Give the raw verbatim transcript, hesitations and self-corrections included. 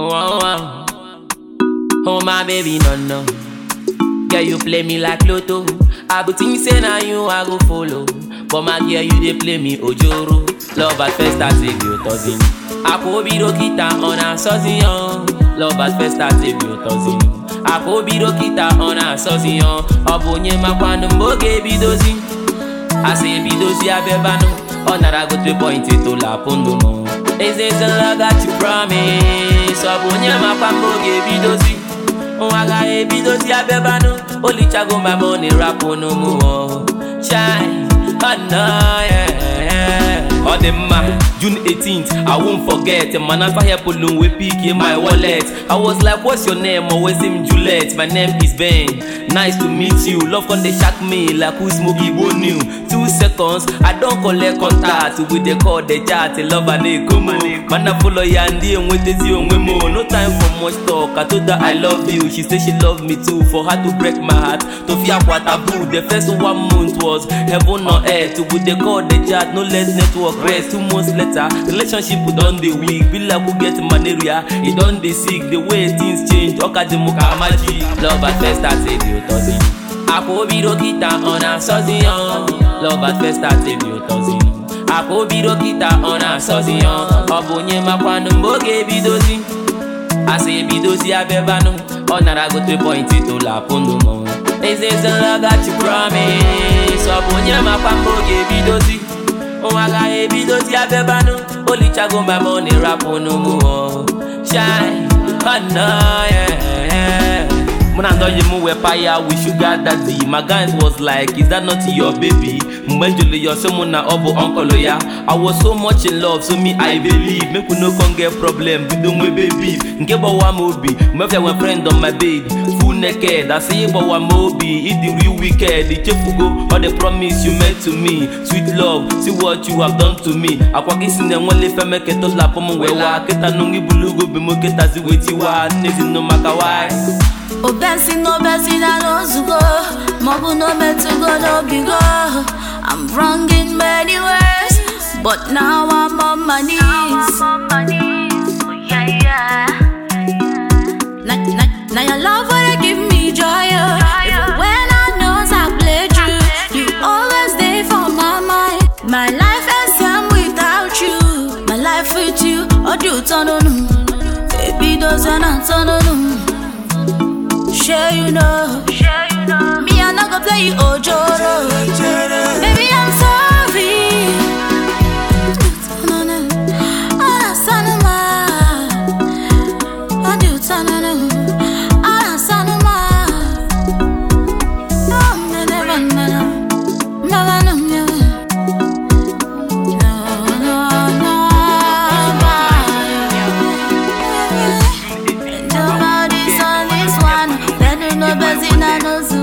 oh, oh. Oh my baby, no, no. Girl, you play me like Lotto. I be think say now you I go follow. But my girl, you dey play me Ojoro. Love at first I take you thousand. I could be Rokita on a Sozion. Love at first I take you thousand. I could be Rokita on a Sozion. Obonye makwanu mboge bidozi. I say bidozi abebano. On a go to point it to la pondo mo. Is this the love that you promise? Obonye makwamboge bidozi. Waga e bidozi abebano. Oli chago my money rapo no more. Shine, oh no, yeah, yeah. Oh the man, June eighteenth, I won't forget. Man, I fire balloon we pick in my wallet. I was like, what's your name? Always him Juliet. My name is Ben. Nice to meet you. Love when they shock me like who Smokey Bone new. Two seconds, I don't collect contact with the call the chat. Love and they come on. Man, I follow Yandy and wait to see you. No time for much talk. I told her I love you. She said she loved me too. For her to break my heart, to fear what I do. The first one month was heaven on earth. With the call the chat, no less network rest. Two months later, relationship with on the week. Be like who get malaria, it on the sick. The way things change, okademuka magic. Love at first I take you thousand. I could be Rokita on a Sozion. Love at first I take you thousand. I could be Rokita on a Sozion. Obonye makwanu mboge bidozi. I say bidozi abebano. On a go to point it to la pondo mo. This is the love that you promise. Obonye makwamboge bidozi. Waga e bidozi abebano. Oli chago my money rapo no more. Shine, oh no, yeah, yeah. When I know you move with fire with sugar daddy. My guys was like, is that not your baby? Mwenjole your someone na obo uncle ya. I was so much in love, so me I believe. Make we no con get problem, we don't we baby. Nke bo wa mobi, mefya one friend on my bed. Full naked, I say bo wa mobi. It the real wicked, the chefugo, all the promise you made to me. Sweet love, see what you have done to me. Akwa kissing them one lefe make it la pomo wewa. Keta nungi bulugo bimo keta zi weti wa. Nezi no makawai. Oh, Bensi no Bensi na no zugo. Mobu no metu go no bigo. I'm wrong in many ways, but now I'm on my knees. Now, yeah, yeah. Now, now, now your love wanna give me joy. Uh. Even when I know I played you, you always there for my mind. My life is time without you. My life with you, or do turn on. Baby doesn't turn on. Sure you know, sure you know. Me I not gonna play you Ojoro. Baby I'm sorry. No no, I son of my, I do son of no, I son of my. No no no no no, no no no. Nobody's on this one. No Benzi na no